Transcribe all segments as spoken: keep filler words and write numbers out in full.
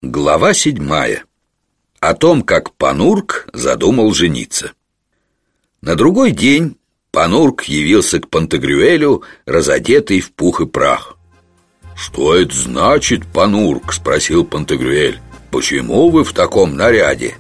Глава седьмая. О том, как Панурк задумал жениться. На другой день Панурк явился к Пантагрюэлю, разодетый в пух и прах. «Что это значит, Панурк?» — спросил Пантагрюэль. «Почему вы в таком наряде?»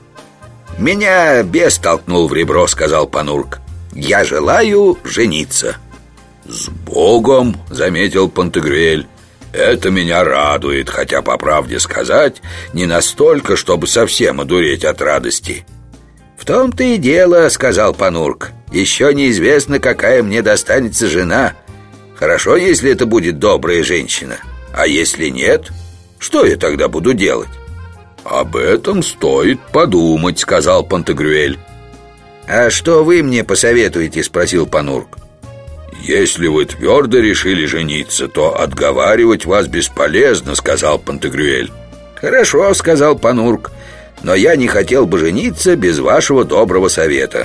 «Меня бес толкнул в ребро», — сказал Панурк. «Я желаю жениться». «С Богом!» — заметил Пантагрюэль. «Это меня радует, хотя, по правде сказать, не настолько, чтобы совсем одуреть от радости». «В том-то и дело», — сказал Панурк. «Еще неизвестно, какая мне достанется жена. Хорошо, если это будет добрая женщина. А если нет, что я тогда буду делать?» «Об этом стоит подумать», — сказал Пантагрюэль. «А что вы мне посоветуете?» — спросил Панурк. «Если вы твердо решили жениться, то отговаривать вас бесполезно», — сказал Пантагрюэль. «Хорошо», — сказал Панурк, «но я не хотел бы жениться без вашего доброго совета».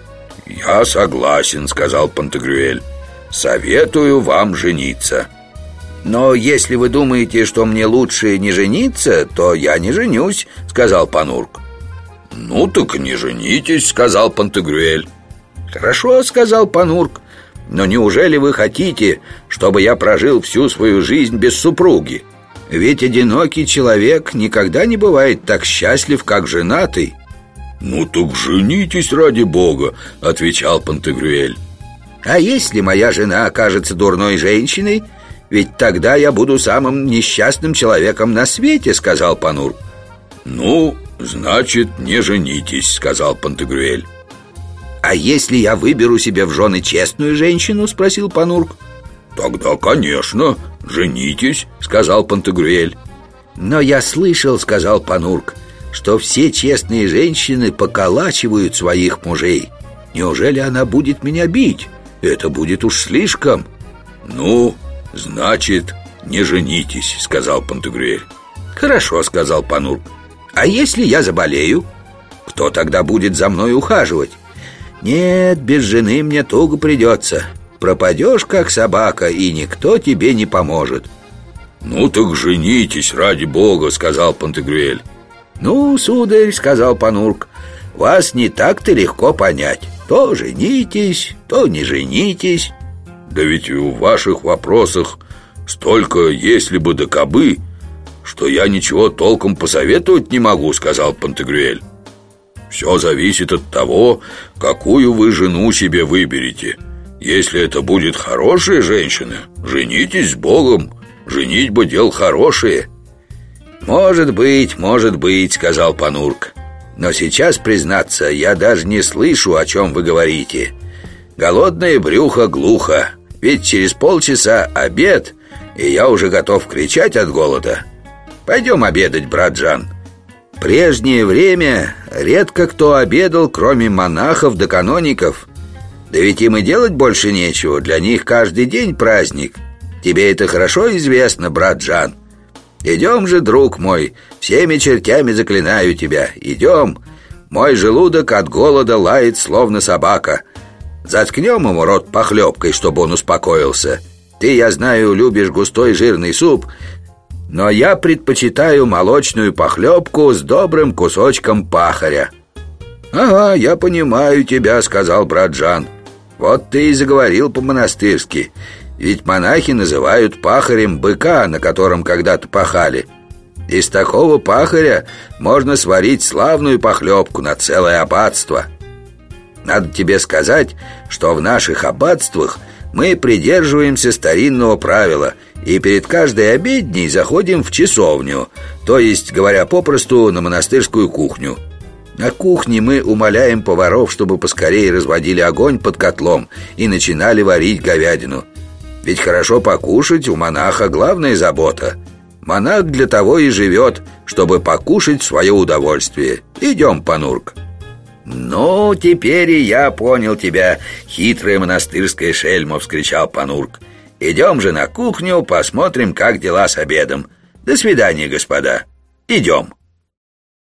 «Я согласен», — сказал Пантагрюэль. «Советую вам жениться». «Но если вы думаете, что мне лучше не жениться, то я не женюсь», — сказал Панурк. «Ну так не женитесь», — сказал Пантагрюэль. «Хорошо», — сказал Панурк. «Но неужели вы хотите, чтобы я прожил всю свою жизнь без супруги? Ведь одинокий человек никогда не бывает так счастлив, как женатый». «Ну так женитесь ради Бога», — отвечал Пантагрюэль. «А если моя жена окажется дурной женщиной, ведь тогда я буду самым несчастным человеком на свете», — сказал Панурк. «Ну, значит, не женитесь», — сказал Пантагрюэль. «А если я выберу себе в жены честную женщину?» — спросил Панурк. «Тогда, конечно, женитесь», — сказал Пантагрюэль. «Но я слышал, — сказал Панурк, — что все честные женщины поколачивают своих мужей. Неужели она будет меня бить? Это будет уж слишком». «Ну, значит, не женитесь», — сказал Пантагрюэль. «Хорошо», — сказал Панурк. «А если я заболею? Кто тогда будет за мной ухаживать? Нет, без жены мне туго придется. Пропадешь, как собака, и никто тебе не поможет». «Ну так женитесь, ради Бога», — сказал Пантагрюэль. «Ну, сударь, — сказал Панурк, — вас не так-то легко понять. То женитесь, то не женитесь». «Да ведь и в ваших вопросах столько «если бы да кабы», что я ничего толком посоветовать не могу», — сказал Пантагрюэль. «Все зависит от того, какую вы жену себе выберете. Если это будет хорошая женщина, женитесь с Богом. Женитьба — дело хорошее». «Может быть, может быть, — сказал Панурк. Но сейчас, признаться, я даже не слышу, о чем вы говорите. Голодное брюхо глухо, ведь через полчаса обед, и я уже готов кричать от голода. Пойдем обедать, брат Джан». В прежнее время редко кто обедал, кроме монахов да каноников. Да ведь им и делать больше нечего, для них каждый день праздник. Тебе это хорошо известно, брат Джан. Идем же, друг мой, всеми чертями заклинаю тебя, идем. Мой желудок от голода лает, словно собака. Заткнем ему рот похлебкой, чтобы он успокоился. Ты, я знаю, любишь густой жирный суп, но я предпочитаю молочную похлебку с добрым кусочком пахаря». «Ага, я понимаю тебя, — сказал брат Джан. Вот ты и заговорил по-монастырски. Ведь монахи называют пахарем быка, на котором когда-то пахали. Из такого пахаря можно сварить славную похлебку на целое аббатство. Надо тебе сказать, что в наших аббатствах мы придерживаемся старинного правила и перед каждой обедней заходим в часовню, то есть, говоря попросту, на монастырскую кухню. На кухне мы умоляем поваров, чтобы поскорее разводили огонь под котлом и начинали варить говядину. Ведь хорошо покушать у монаха главная забота. Монах для того и живет, чтобы покушать в свое удовольствие. Идем, Панурк». «Ну, теперь и я понял тебя, хитрая монастырская шельма!» — вскричал Панурк. «Идем же на кухню, посмотрим, как дела с обедом. До свидания, господа. Идем».